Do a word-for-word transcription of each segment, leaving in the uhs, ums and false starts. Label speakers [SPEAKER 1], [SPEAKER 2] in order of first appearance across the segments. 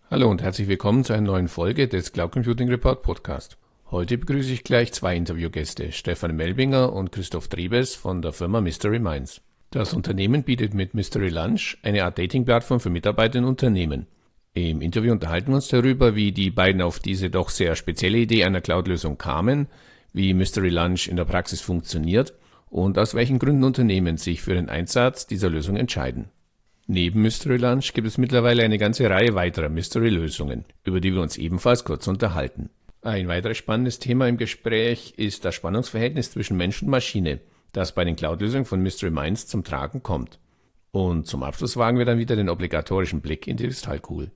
[SPEAKER 1] Hallo und herzlich willkommen zu einer neuen Folge des Cloud Computing Report Podcast. Heute begrüße ich gleich zwei Interviewgäste, Stefan Melbinger und Christoph Drebes von der Firma Mystery Minds. Das Unternehmen bietet mit Mystery Lunch eine Art Dating-Plattform für Mitarbeiter in Unternehmen. Im Interview unterhalten wir uns darüber, wie die beiden auf diese doch sehr spezielle Idee einer Cloud-Lösung kamen, wie Mystery Lunch in der Praxis funktioniert und aus welchen Gründen Unternehmen sich für den Einsatz dieser Lösung entscheiden. Neben Mystery Lunch gibt es mittlerweile eine ganze Reihe weiterer Mystery-Lösungen, über die wir uns ebenfalls kurz unterhalten. Ein weiteres spannendes Thema im Gespräch ist das Spannungsverhältnis zwischen Mensch und Maschine, das bei den Cloud-Lösungen von Mystery Minds zum Tragen kommt. Und zum Abschluss wagen wir dann wieder den obligatorischen Blick in die Kristallkugel.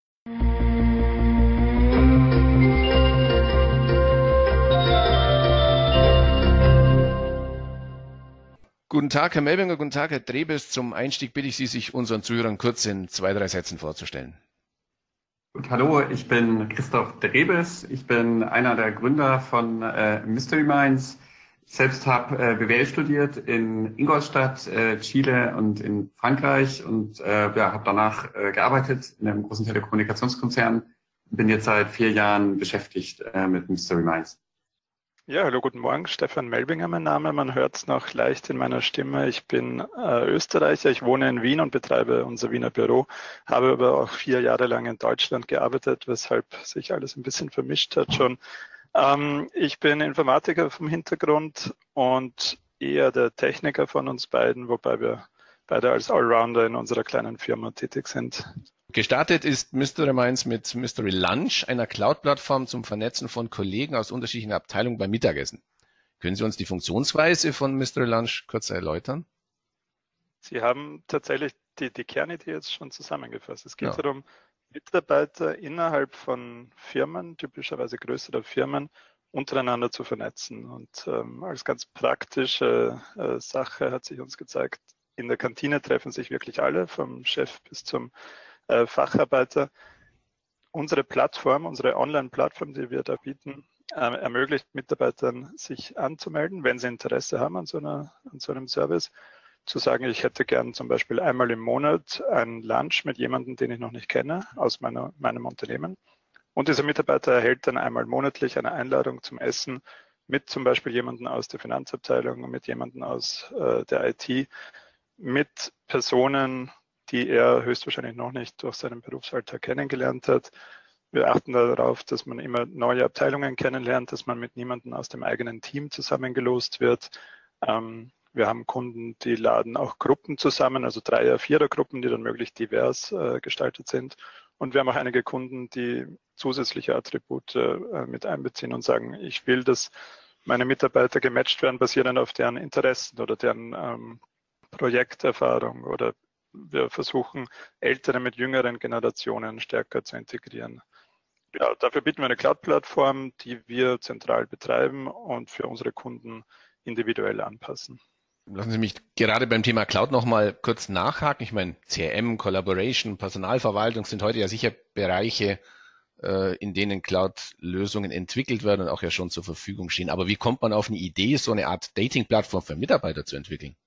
[SPEAKER 1] Guten Tag, Herr Melbinger, guten Tag, Herr Drebes. Zum Einstieg bitte ich Sie, sich unseren Zuhörern kurz in zwei, drei Sätzen vorzustellen.
[SPEAKER 2] Gut, hallo, ich bin Christoph Drebes. Ich bin einer der Gründer von äh, Mystery Minds. Ich selbst habe äh, B W L studiert in Ingolstadt, äh, Chile und in Frankreich und äh, ja, habe danach äh, gearbeitet in einem großen Telekommunikationskonzern und bin jetzt seit vier Jahren beschäftigt äh, mit Mystery Minds.
[SPEAKER 3] Ja, hallo, guten Morgen. Stefan Melbinger, mein Name. Man hört es noch leicht in meiner Stimme. Ich bin äh, Österreicher. Ich wohne in Wien und betreibe unser Wiener Büro, habe aber auch vier Jahre lang in Deutschland gearbeitet, weshalb sich alles ein bisschen vermischt hat schon. Ähm, ich bin Informatiker vom Hintergrund und eher der Techniker von uns beiden, wobei wir beide als Allrounder in unserer kleinen Firma tätig sind.
[SPEAKER 1] Gestartet ist Mystery Minds mit Mystery Lunch, einer Cloud-Plattform zum Vernetzen von Kollegen aus unterschiedlichen Abteilungen beim Mittagessen. Können Sie uns die Funktionsweise von Mystery Lunch kurz erläutern?
[SPEAKER 3] Sie haben tatsächlich die, die Kernidee jetzt schon zusammengefasst. Es geht
[SPEAKER 1] Ja.
[SPEAKER 3] darum, Mitarbeiter innerhalb von Firmen, typischerweise größere Firmen, untereinander zu vernetzen. Und ähm, als ganz praktische äh, Sache hat sich uns gezeigt, in der Kantine treffen sich wirklich alle, vom Chef bis zum äh, Facharbeiter. Unsere Plattform, unsere Online-Plattform, die wir da bieten, äh, ermöglicht Mitarbeitern, sich anzumelden, wenn sie Interesse haben an so, einer, an so einem Service, zu sagen, ich hätte gern zum Beispiel einmal im Monat ein Lunch mit jemandem, den ich noch nicht kenne, aus meiner, meinem Unternehmen. Und dieser Mitarbeiter erhält dann einmal monatlich eine Einladung zum Essen mit zum Beispiel jemandem aus der Finanzabteilung, mit jemandem aus äh, der I T, mit Personen, die er höchstwahrscheinlich noch nicht durch seinen Berufsalltag kennengelernt hat. Wir achten darauf, dass man immer neue Abteilungen kennenlernt, dass man mit niemandem aus dem eigenen Team zusammengelost wird. Ähm, wir haben Kunden, die laden auch Gruppen zusammen, also Dreier-, Vierer-Gruppen, die dann möglichst divers äh, gestaltet sind. Und wir haben auch einige Kunden, die zusätzliche Attribute äh, mit einbeziehen und sagen, ich will, dass meine Mitarbeiter gematcht werden, basierend auf deren Interessen oder deren ähm, Projekterfahrung, oder wir versuchen, Ältere mit jüngeren Generationen stärker zu integrieren. Ja, dafür bieten wir eine Cloud-Plattform, die wir zentral betreiben und für unsere Kunden individuell anpassen.
[SPEAKER 1] Lassen Sie mich gerade beim Thema Cloud noch mal kurz nachhaken. Ich meine, C R M, Collaboration, Personalverwaltung sind heute ja sicher Bereiche, in denen Cloud-Lösungen entwickelt werden und auch ja schon zur Verfügung stehen. Aber wie kommt man auf eine Idee, so eine Art Dating-Plattform für Mitarbeiter zu entwickeln?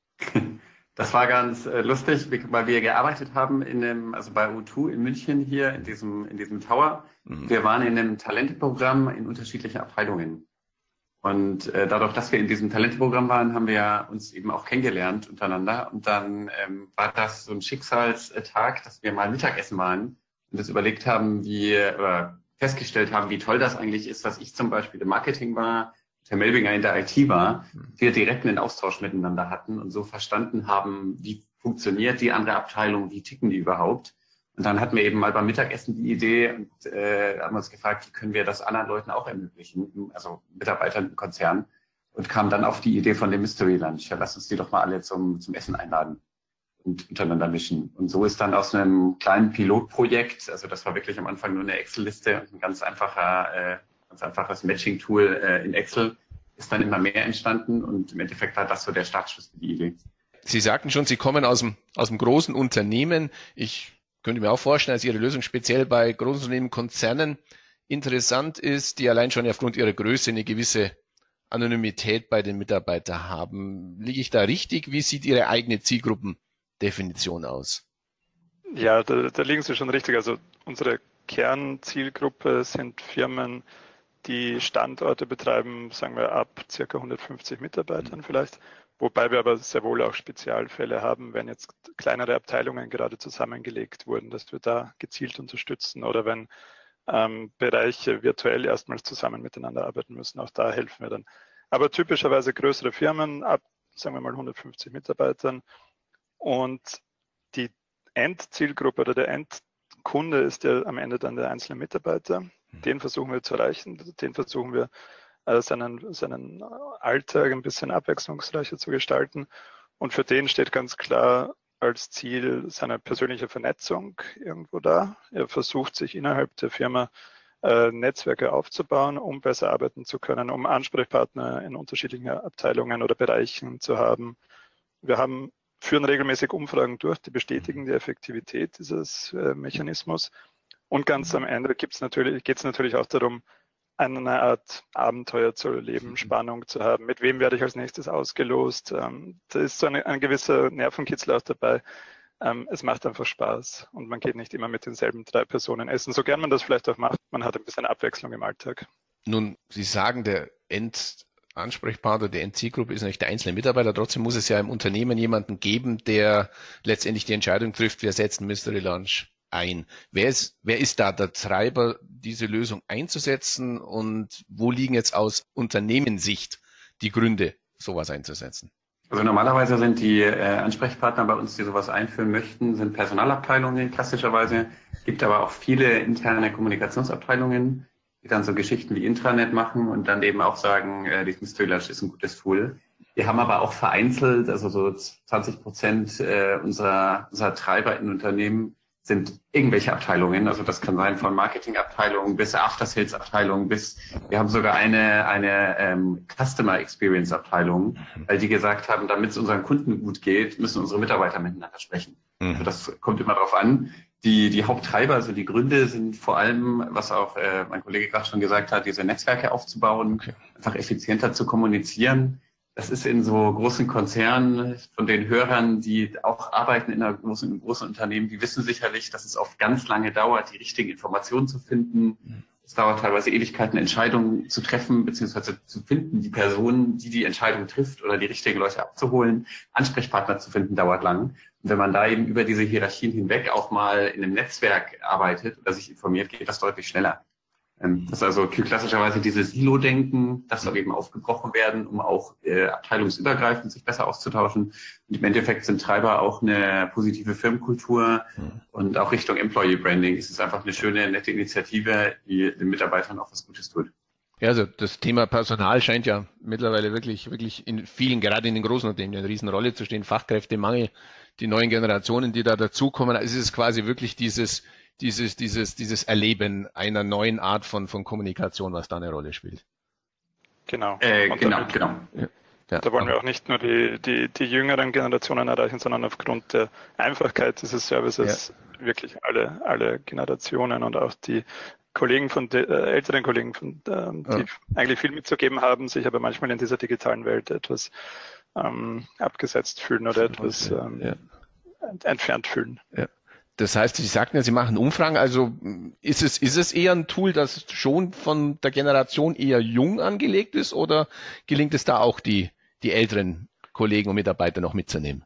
[SPEAKER 2] Das war ganz äh, lustig, weil wir gearbeitet haben in dem, also bei U zwei in München hier in diesem, in diesem Tower. Mhm. Wir waren in einem Talenteprogramm in unterschiedlichen Abteilungen. Und äh, dadurch, dass wir in diesem Talenteprogramm waren, haben wir uns eben auch kennengelernt untereinander. Und dann ähm, war das so ein Schicksalstag, dass wir mal Mittagessen waren und das überlegt haben, wie, oder festgestellt haben, wie toll das eigentlich ist, dass ich zum Beispiel im Marketing war, Herr Melbinger in der I T war, wir direkt einen Austausch miteinander hatten und so verstanden haben, wie funktioniert die andere Abteilung, wie ticken die überhaupt. Und dann hatten wir eben mal beim Mittagessen die Idee und äh, haben uns gefragt, wie können wir das anderen Leuten auch ermöglichen, also Mitarbeitern im Konzern, und kamen dann auf die Idee von dem Mystery Lunch. Ja, lass uns die doch mal alle zum, zum Essen einladen und untereinander mischen. Und so ist dann aus einem kleinen Pilotprojekt, also das war wirklich am Anfang nur eine Excel-Liste und ein ganz einfacher äh, ganz einfaches Matching-Tool äh, in Excel, ist dann immer mehr entstanden und im Endeffekt war das so der Startschuss für die Idee.
[SPEAKER 1] Sie sagten schon, Sie kommen aus dem, aus dem großen Unternehmen. Ich könnte mir auch vorstellen, dass Ihre Lösung speziell bei großen Unternehmen, Konzernen interessant ist, die allein schon aufgrund ihrer Größe eine gewisse Anonymität bei den Mitarbeitern haben. Liege ich da richtig? Wie sieht Ihre eigene Zielgruppendefinition aus?
[SPEAKER 3] Ja, da, da liegen Sie schon richtig. Also unsere Kernzielgruppe sind Firmen, die Standorte betreiben, sagen wir ab ca. hundertfünfzig Mitarbeitern vielleicht, wobei wir aber sehr wohl auch Spezialfälle haben, wenn jetzt kleinere Abteilungen gerade zusammengelegt wurden, dass wir da gezielt unterstützen oder wenn ähm, Bereiche virtuell erstmals zusammen miteinander arbeiten müssen, auch da helfen wir dann. Aber typischerweise größere Firmen ab, sagen wir mal, hundertfünfzig Mitarbeitern und die Endzielgruppe oder der Endkunde ist ja am Ende dann der einzelne Mitarbeiter. Den versuchen wir zu erreichen, den versuchen wir äh, seinen, seinen Alltag ein bisschen abwechslungsreicher zu gestalten. Und für den steht ganz klar als Ziel seine persönliche Vernetzung irgendwo da. Er versucht sich innerhalb der Firma äh, Netzwerke aufzubauen, um besser arbeiten zu können, um Ansprechpartner in unterschiedlichen Abteilungen oder Bereichen zu haben. Wir haben, führen regelmäßig Umfragen durch, die bestätigen die Effektivität dieses äh, Mechanismus. Und ganz am Ende gibt's natürlich, geht es natürlich auch darum, eine Art Abenteuer zu erleben, Spannung zu haben. Mit wem werde ich als nächstes ausgelost? Ähm, da ist so eine, ein gewisser Nervenkitzel auch dabei. Ähm, es macht einfach Spaß und man geht nicht immer mit denselben drei Personen essen. So gern man das vielleicht auch macht, man hat ein bisschen Abwechslung im Alltag.
[SPEAKER 1] Nun, Sie sagen, der Endansprechpartner, der Endzielgruppe ist nicht der einzelne Mitarbeiter. Trotzdem muss es ja im Unternehmen jemanden geben, der letztendlich die Entscheidung trifft, wir setzen Mystery Lunch ein. Wer ist, wer ist da der Treiber, diese Lösung einzusetzen und wo liegen jetzt aus Unternehmenssicht die Gründe, sowas einzusetzen?
[SPEAKER 2] Also normalerweise sind die äh, Ansprechpartner bei uns, die sowas einführen möchten, sind Personalabteilungen klassischerweise. Es gibt aber auch viele interne Kommunikationsabteilungen, die dann so Geschichten wie Intranet machen und dann eben auch sagen, äh, dieses Mystery Lunch ist ein gutes Tool. Wir haben aber auch vereinzelt, also so zwanzig Prozent äh, unserer, unserer Treiber in Unternehmen sind irgendwelche Abteilungen, also das kann sein von Marketingabteilungen bis After-Sales-Abteilungen bis, wir haben sogar eine, eine ähm, Customer Experience-Abteilung, weil die gesagt haben, damit es unseren Kunden gut geht, müssen unsere Mitarbeiter miteinander sprechen. Mhm. Also das kommt immer darauf an. Die, die Haupttreiber, also die Gründe sind vor allem, was auch äh, mein Kollege gerade schon gesagt hat, diese Netzwerke aufzubauen, okay. Einfach effizienter zu kommunizieren. Das ist in so großen Konzernen von den Hörern, die auch arbeiten in einer großen, in einem großen Unternehmen, die wissen sicherlich, dass es oft ganz lange dauert, die richtigen Informationen zu finden. Es dauert teilweise Ewigkeiten, Entscheidungen zu treffen, beziehungsweise zu finden, die Person, die die Entscheidung trifft oder die richtigen Leute abzuholen. Ansprechpartner zu finden, dauert lang. Und wenn man da eben über diese Hierarchien hinweg auch mal in einem Netzwerk arbeitet oder sich informiert, geht das deutlich schneller. Das ist also klassischerweise dieses Silo-Denken, das soll eben aufgebrochen werden, um auch äh, abteilungsübergreifend sich besser auszutauschen. Und im Endeffekt sind Treiber auch eine positive Firmenkultur mhm. und auch Richtung Employee Branding ist es einfach eine schöne, nette Initiative, die den Mitarbeitern auch was Gutes tut.
[SPEAKER 1] Ja, also das Thema Personal scheint ja mittlerweile wirklich, wirklich in vielen, gerade in den großen Unternehmen, eine Riesenrolle zu stehen. Fachkräftemangel, die neuen Generationen, die da dazukommen, es ist quasi wirklich dieses dieses, dieses, dieses Erleben einer neuen Art von, von Kommunikation, was da eine Rolle spielt.
[SPEAKER 3] Genau.
[SPEAKER 2] Äh, genau,
[SPEAKER 3] damit,
[SPEAKER 2] genau.
[SPEAKER 3] Ja. Ja. Da wollen wir auch nicht nur die, die, die jüngeren Generationen erreichen, sondern aufgrund der Einfachkeit dieses Services ja. wirklich alle, alle Generationen und auch die Kollegen von de, äh, älteren Kollegen, von, ähm, die ja. eigentlich viel mitzugeben haben, sich aber manchmal in dieser digitalen Welt etwas ähm, abgesetzt fühlen oder etwas ähm, ja. entfernt fühlen.
[SPEAKER 1] Ja. Das heißt, Sie sagten ja, Sie machen Umfragen, also ist es, ist es eher ein Tool, das schon von der Generation eher jung angelegt ist oder gelingt es da auch, die, die älteren Kollegen und Mitarbeiter noch mitzunehmen?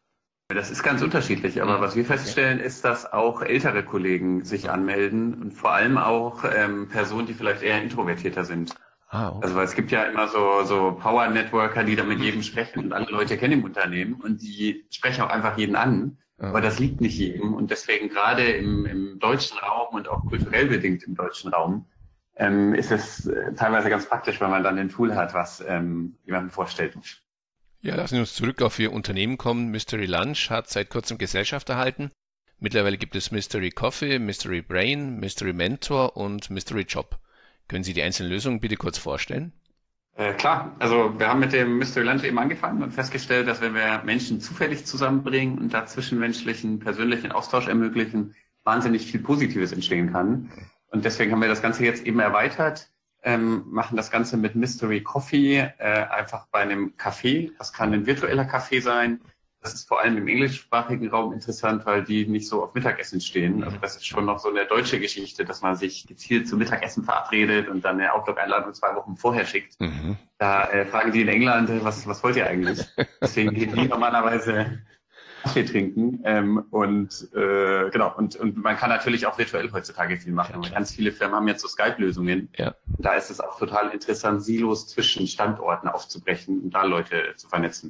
[SPEAKER 2] Das ist ganz unterschiedlich, aber was wir feststellen, ist, dass auch ältere Kollegen sich anmelden und vor allem auch ähm, Personen, die vielleicht eher introvertierter sind. Ah, okay. Also weil es gibt ja immer so, so Power-Networker, die da mit jedem sprechen und alle Leute kennen im Unternehmen und die sprechen auch einfach jeden an. Aber das liegt nicht jedem und deswegen gerade im, im deutschen Raum und auch kulturell bedingt im deutschen Raum ähm, ist es äh, teilweise ganz praktisch, wenn man dann ein Tool hat, was ähm, jemandem vorstellt.
[SPEAKER 1] Ja, lassen wir uns zurück auf Ihr Unternehmen kommen. Mystery Lunch hat seit kurzem Gesellschaft erhalten. Mittlerweile gibt es Mystery Coffee, Mystery Brain, Mystery Mentor und Mystery Job. Können Sie die einzelnen Lösungen bitte kurz vorstellen?
[SPEAKER 2] Äh, klar, also wir haben mit dem Mystery Lunch eben angefangen und festgestellt, dass wenn wir Menschen zufällig zusammenbringen und da zwischenmenschlichen, persönlichen Austausch ermöglichen, wahnsinnig viel Positives entstehen kann. Und deswegen haben wir das Ganze jetzt eben erweitert, ähm, machen das Ganze mit Mystery Coffee, äh, einfach bei einem Café. Das kann ein virtueller Café sein, Das ist vor allem im englischsprachigen Raum interessant, weil die nicht so auf Mittagessen stehen. Also das ist schon noch so eine deutsche Geschichte, dass man sich gezielt zum Mittagessen verabredet und dann eine Outlook-Einladung zwei Wochen vorher schickt. Mhm. Da äh, fragen die in England, was, was wollt ihr eigentlich? Deswegen gehen die normalerweise Kaffee trinken. Ähm, und äh, genau, und, und man kann natürlich auch virtuell heutzutage viel machen. Ja, ganz viele Firmen haben jetzt so Skype-Lösungen. Ja. Da ist es auch total interessant, Silos zwischen Standorten aufzubrechen und da Leute zu vernetzen.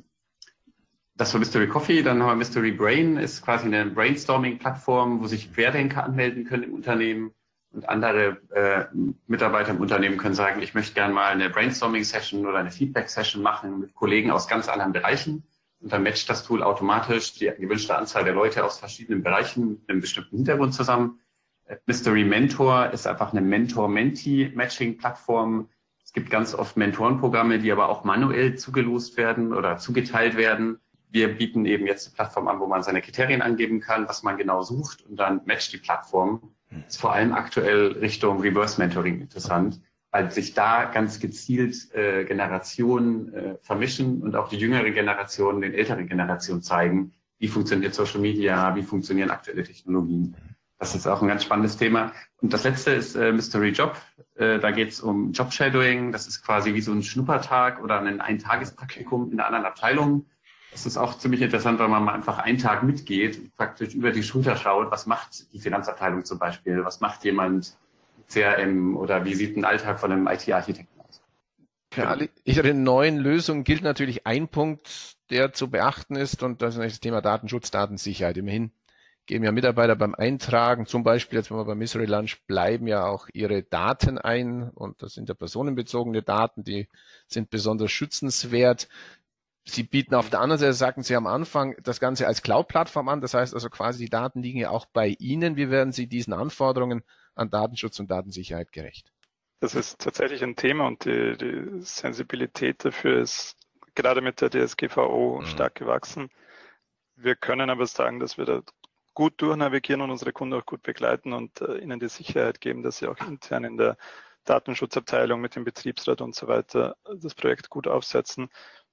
[SPEAKER 2] Das war Mystery Coffee, dann haben wir Mystery Brain, ist quasi eine Brainstorming-Plattform, wo sich Querdenker anmelden können im Unternehmen und andere äh, Mitarbeiter im Unternehmen können sagen, ich möchte gerne mal eine Brainstorming-Session oder eine Feedback-Session machen mit Kollegen aus ganz anderen Bereichen und dann matcht das Tool automatisch die gewünschte Anzahl der Leute aus verschiedenen Bereichen mit einem bestimmten Hintergrund zusammen. Mystery Mentor ist einfach eine Mentor-Mentee-Matching-Plattform. Es gibt ganz oft Mentorenprogramme, die aber auch manuell zugelost werden oder zugeteilt werden. Wir bieten eben jetzt eine Plattform an, wo man seine Kriterien angeben kann, was man genau sucht und dann matcht die Plattform. Das ist vor allem aktuell Richtung Reverse Mentoring interessant, weil sich da ganz gezielt äh, Generationen äh, vermischen und auch die jüngere Generation den älteren Generationen zeigen, wie funktioniert Social Media, wie funktionieren aktuelle Technologien. Das ist auch ein ganz spannendes Thema. Und das letzte ist äh, Mystery Job. Äh, da geht es um Job-Shadowing. Das ist quasi wie so ein Schnuppertag oder ein Eintagespraktikum in einer anderen Abteilung. Das ist auch ziemlich interessant, weil man mal einfach einen Tag mitgeht und praktisch über die Schulter schaut, was macht die Finanzabteilung zum Beispiel, was macht jemand C R M oder wie sieht ein Alltag von einem I T-Architekten aus.
[SPEAKER 1] Für alle Ihre neuen Lösungen gilt natürlich ein Punkt, der zu beachten ist, und das ist das Thema Datenschutz, Datensicherheit. Immerhin geben ja Mitarbeiter beim Eintragen, zum Beispiel jetzt, wenn wir beim Mystery Lunch bleiben, ja auch ihre Daten ein, und das sind ja personenbezogene Daten, die sind besonders schützenswert. Sie bieten auf der anderen Seite, sagten Sie am Anfang, das Ganze als Cloud-Plattform an. Das heißt also quasi, die Daten liegen ja auch bei Ihnen. Wie werden Sie diesen Anforderungen an Datenschutz und Datensicherheit gerecht?
[SPEAKER 3] Das ist tatsächlich ein Thema und die, die Sensibilität dafür ist gerade mit der D S G V O mhm. stark gewachsen. Wir können aber sagen, dass wir da gut durchnavigieren und unsere Kunden auch gut begleiten und äh, ihnen die Sicherheit geben, dass sie auch intern in der Datenschutzabteilung mit dem Betriebsrat und so weiter das Projekt gut aufsetzen.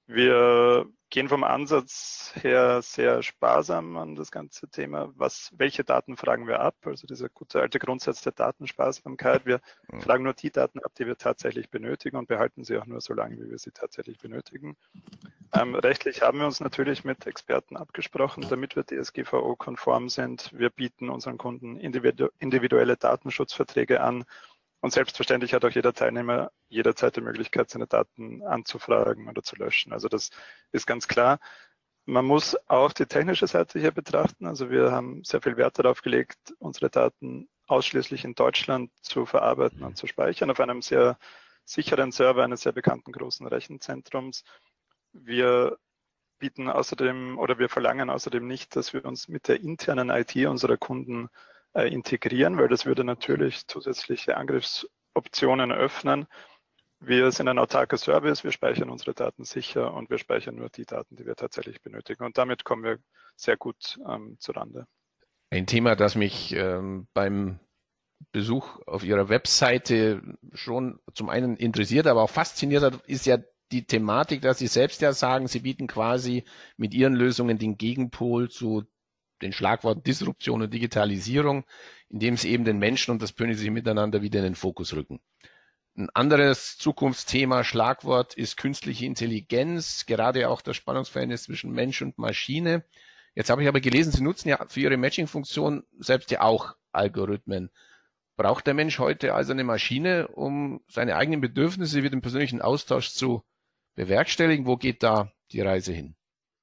[SPEAKER 3] Wir gehen vom Ansatz her sehr sparsam an das ganze Thema. Was, welche Daten fragen wir ab? Also dieser gute alte Grundsatz der Datensparsamkeit. Wir mhm. fragen nur die Daten ab, die wir tatsächlich benötigen und behalten sie auch nur so lange, wie wir sie tatsächlich benötigen. Ähm, rechtlich haben wir uns natürlich mit Experten abgesprochen, damit wir D S G V O-konform sind. Wir bieten unseren Kunden individu- individuelle Datenschutzverträge an. Und selbstverständlich hat auch jeder Teilnehmer jederzeit die Möglichkeit, seine Daten anzufragen oder zu löschen. Also das ist ganz klar. Man muss auch die technische Seite hier betrachten. Also wir haben sehr viel Wert darauf gelegt, unsere Daten ausschließlich in Deutschland zu verarbeiten und zu speichern auf einem sehr sicheren Server eines sehr bekannten großen Rechenzentrums. Wir bieten außerdem oder wir verlangen außerdem nicht, dass wir uns mit der internen I T unserer Kunden integrieren, weil das würde natürlich zusätzliche Angriffsoptionen öffnen. Wir sind ein autarker Service, wir speichern unsere Daten sicher und wir speichern nur die Daten, die wir tatsächlich benötigen. Und damit kommen wir sehr gut ähm, zurande.
[SPEAKER 1] Ein Thema, das mich ähm, beim Besuch auf Ihrer Webseite schon zum einen interessiert, aber auch fasziniert hat, ist ja die Thematik, dass Sie selbst ja sagen, Sie bieten quasi mit Ihren Lösungen den Gegenpol zu den Schlagworten Disruption und Digitalisierung, indem sie eben den Menschen und das persönliche Miteinander wieder in den Fokus rücken. Ein anderes Zukunftsthema, Schlagwort, ist künstliche Intelligenz, gerade auch das Spannungsverhältnis zwischen Mensch und Maschine. Jetzt habe ich aber gelesen, Sie nutzen ja für Ihre Matching-Funktion selbst ja auch Algorithmen. Braucht der Mensch heute also eine Maschine, um seine eigenen Bedürfnisse wie den persönlichen Austausch zu bewerkstelligen? Wo geht da die Reise hin?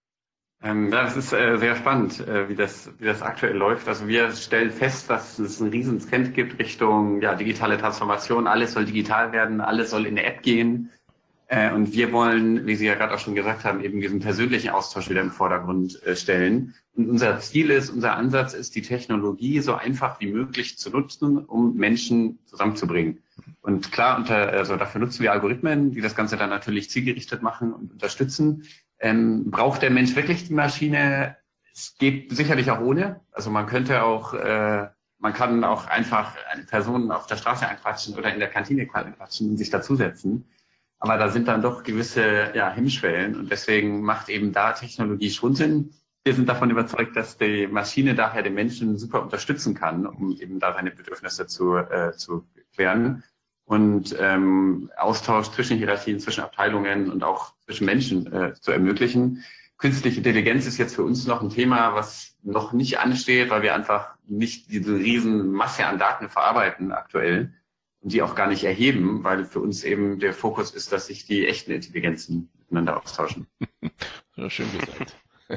[SPEAKER 2] Ähm, das ist äh, sehr spannend, äh, wie das, wie das aktuell läuft. Also wir stellen fest, dass es einen riesen Trend gibt Richtung ja, digitale Transformation. Alles soll digital werden, alles soll in eine App gehen. Äh, und wir wollen, wie Sie ja gerade auch schon gesagt haben, eben diesen persönlichen Austausch wieder im Vordergrund äh, stellen. Und unser Ziel ist, unser Ansatz ist, die Technologie so einfach wie möglich zu nutzen, um Menschen zusammenzubringen. Und klar, unter, also dafür nutzen wir Algorithmen, die das Ganze dann natürlich zielgerichtet machen und unterstützen. Ähm, braucht der Mensch wirklich die Maschine? Es geht sicherlich auch ohne. Also man könnte auch, äh, man kann auch einfach eine Person auf der Straße anquatschen oder in der Kantine anquatschen und sich dazusetzen. Aber da sind dann doch gewisse ja, Hemmschwellen und deswegen macht eben da Technologie schon Sinn. Wir sind davon überzeugt, dass die Maschine daher den Menschen super unterstützen kann, um eben da seine Bedürfnisse zu, äh, zu klären. Und ähm, Austausch zwischen Hierarchien, zwischen Abteilungen und auch zwischen Menschen äh, zu ermöglichen. Künstliche Intelligenz ist jetzt für uns noch ein Thema, was noch nicht ansteht, weil wir einfach nicht diese riesen Masse an Daten verarbeiten aktuell und die auch gar nicht erheben, weil für uns eben der Fokus ist, dass sich die echten Intelligenzen miteinander austauschen.
[SPEAKER 1] So schön gesagt.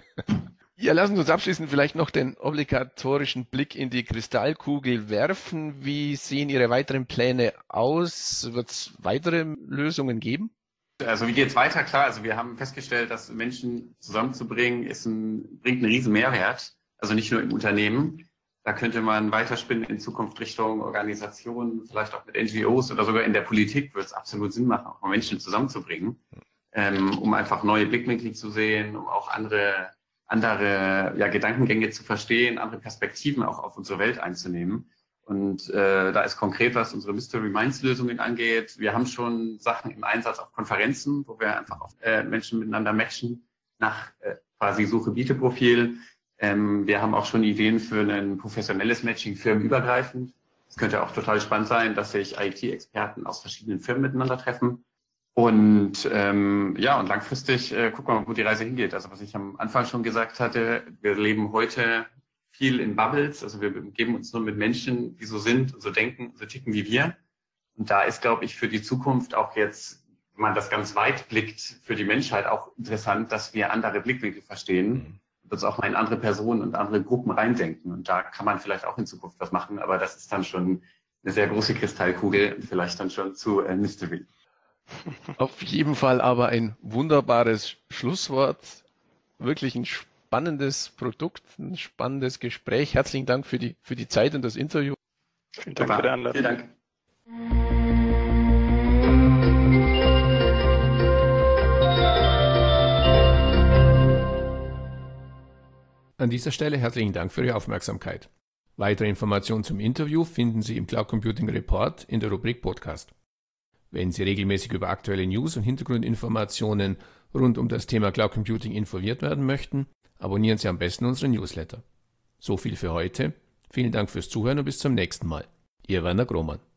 [SPEAKER 1] Ja, lassen Sie uns abschließend vielleicht noch den obligatorischen Blick in die Kristallkugel werfen. Wie sehen Ihre weiteren Pläne aus? Wird es weitere Lösungen geben?
[SPEAKER 2] Also wie geht es weiter? Klar, also wir haben festgestellt, dass Menschen zusammenzubringen, ist ein, bringt einen riesen Mehrwert. Also nicht nur im Unternehmen. Da könnte man weiterspinnen in Zukunft Richtung Organisationen, vielleicht auch mit N G Os oder sogar in der Politik wird es absolut Sinn machen, auch mal Menschen zusammenzubringen, ähm, um einfach neue Blickwinkel zu sehen, um auch andere andere ja, Gedankengänge zu verstehen, andere Perspektiven auch auf unsere Welt einzunehmen. Und äh, da ist konkret, was unsere Mystery Minds Lösungen angeht. Wir haben schon Sachen im Einsatz auf Konferenzen, wo wir einfach auf, äh, Menschen miteinander matchen nach äh, quasi Suche-Biete-Profil. Ähm, wir haben auch schon Ideen für ein professionelles Matching firmenübergreifend. Es könnte auch total spannend sein, dass sich I T-Experten aus verschiedenen Firmen miteinander treffen. Und ähm, ja, und langfristig äh, gucken wir mal, wo die Reise hingeht. Also was ich am Anfang schon gesagt hatte, wir leben heute viel in Bubbles. Also wir umgeben uns nur mit Menschen, die so sind, so denken, so ticken wie wir. Und da ist, glaube ich, für die Zukunft auch jetzt, wenn man das ganz weit blickt, für die Menschheit auch interessant, dass wir andere Blickwinkel verstehen und uns auch mal in andere Personen und andere Gruppen reindenken. Und da kann man vielleicht auch in Zukunft was machen, aber das ist dann schon eine sehr große Kristallkugel und vielleicht dann schon zu äh, Mystery.
[SPEAKER 1] Auf jeden Fall aber ein wunderbares Schlusswort. Wirklich ein spannendes Produkt, ein spannendes Gespräch. Herzlichen Dank für die, für die Zeit und das Interview.
[SPEAKER 3] Vielen Dank für die Einladung.
[SPEAKER 2] Vielen Dank.
[SPEAKER 1] An dieser Stelle herzlichen Dank für Ihre Aufmerksamkeit. Weitere Informationen zum Interview finden Sie im Cloud Computing Report in der Rubrik Podcast. Wenn Sie regelmäßig über aktuelle News und Hintergrundinformationen rund um das Thema Cloud Computing informiert werden möchten, abonnieren Sie am besten unseren Newsletter. So viel für heute. Vielen Dank fürs Zuhören und bis zum nächsten Mal. Ihr Werner Grohmann.